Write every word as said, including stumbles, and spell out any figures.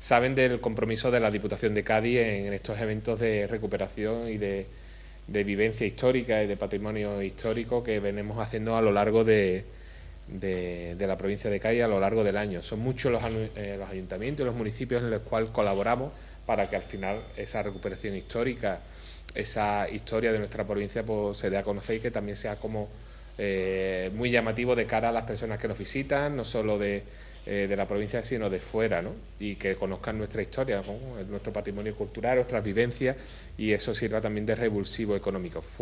saben del compromiso de la Diputación de Cádiz en estos eventos de recuperación y de, de vivencia histórica y de patrimonio histórico que venimos haciendo a lo largo de, de, de la provincia de Cádiz a lo largo del año. Son muchos los, eh, los ayuntamientos y los municipios en los cuales colaboramos para que al final esa recuperación histórica, esa historia de nuestra provincia pues, se dé a conocer y que también sea como eh, muy llamativo de cara a las personas que nos visitan, no solo de, eh, de la provincia sino de fuera, ¿no? Y que conozcan nuestra historia, ¿no? Nuestro patrimonio cultural, nuestras vivencias, y eso sirva también de revulsivo económico.